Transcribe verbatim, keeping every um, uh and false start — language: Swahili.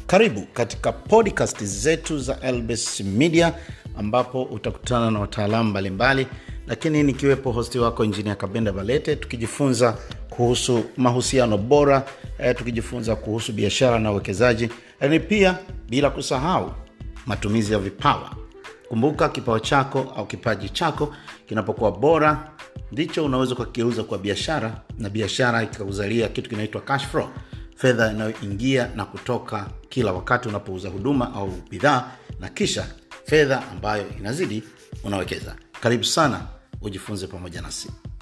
Karibu katika podcast zetu za Elbes Media ambapo utakutana na wataalamu mbalimbali, lakini nikiwepo hosti wako Engineer Kabenda Balete, tukijifunza kuhusu mahusiano bora, eh, tukijifunza kuhusu biashara na uwekezaji, lakini pia bila kusahau matumizi ya vipawa. Kumbuka kipawa chako au kipaji chako kinapokuwa bora ndicho unaweza kukigeuza kwa biashara, na biashara ikakuzalia kitu kinaitwa cash flow, fedha inayoingia na kutoka kila wakati unapouza huduma au bidhaa, na kisha fedha ambayo inazidi unawekeza. Karibu sana ujifunze pamoja nasi.